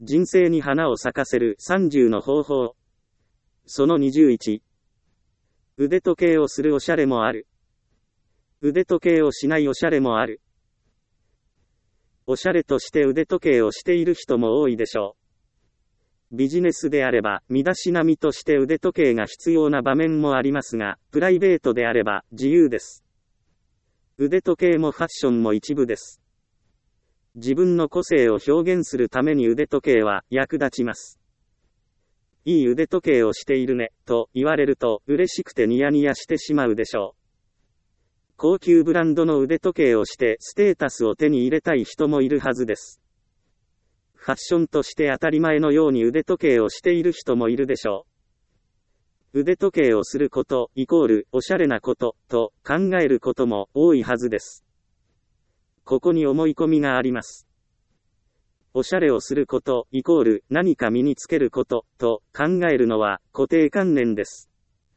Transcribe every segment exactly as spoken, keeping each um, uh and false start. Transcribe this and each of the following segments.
人生に花を咲かせるさんじゅうの方法。そのにじゅういち。腕時計をするおしゃれもある。腕時計をしないおしゃれもある。おしゃれとして腕時計をしている人も多いでしょう。ビジネスであれば、身だしなみとして腕時計が必要な場面もありますが、プライベートであれば自由です。腕時計もファッションも一部です。自分の個性を表現するために腕時計は役立ちます。いい腕時計をしているね、と言われると嬉しくてニヤニヤしてしまうでしょう。高級ブランドの腕時計をしてステータスを手に入れたい人もいるはずです。ファッションとして当たり前のように腕時計をしている人もいるでしょう。腕時計をすることイコールおしゃれなことと考えることも多いはずです。ここに思い込みがあります。おしゃれをすることイコール何か身につけることと考えるのは固定観念です。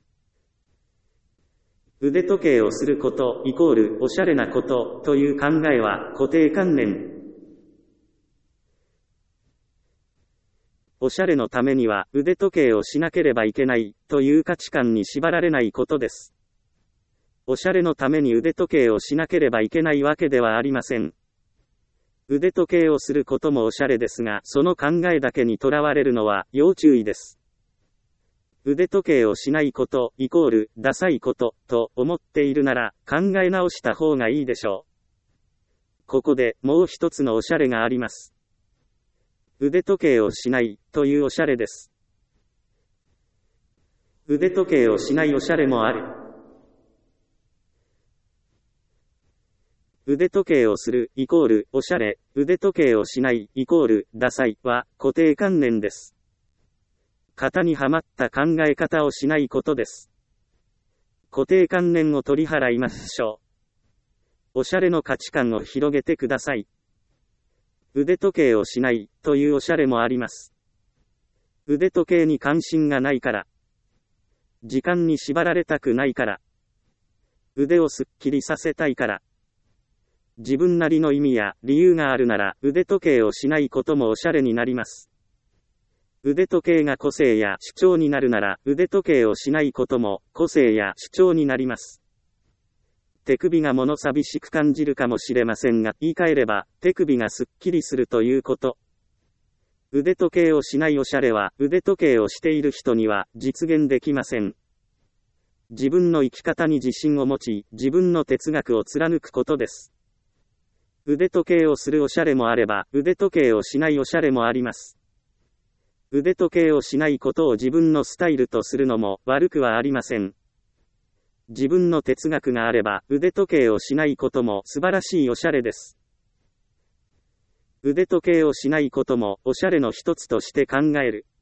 腕時計をすることイコールおしゃれなことという考えは固定観念。おしゃれのためには腕時計をしなければいけないという価値観に縛られないことです。おしゃれのために腕時計をしなければいけないわけではありません。腕時計をすることもおしゃれですが、その考えだけにとらわれるのは要注意です。腕時計をしないことイコールダサいことと思っているなら考え直した方がいいでしょう。ここでもう一つのおしゃれがあります。腕時計をしないというおしゃれです。腕時計をしないおしゃれもある。腕時計をするイコールおしゃれ、腕時計をしないイコールダサいは固定観念です。型にはまった考え方をしないことです。固定観念を取り払いましょう。おしゃれの価値観を広げてください。腕時計をしないというおしゃれもあります。腕時計に関心がないから。時間に縛られたくないから。腕をすっきりさせたいから。自分なりの意味や理由があるなら腕時計をしないこともおしゃれになります。腕時計が個性や主張になるなら腕時計をしないことも個性や主張になります。手首が物寂しく感じるかもしれませんが、言い換えれば手首がすっきりするということ。腕時計をしないおしゃれは腕時計をしている人には実現できません。自分の生き方に自信を持ち、自分の哲学を貫くことです。腕時計をするおしゃれもあれば、腕時計をしないおしゃれもあります。腕時計をしないことを自分のスタイルとするのも悪くはありません。自分の哲学があれば、腕時計をしないことも素晴らしいおしゃれです。腕時計をしないこともおしゃれの一つとして考える。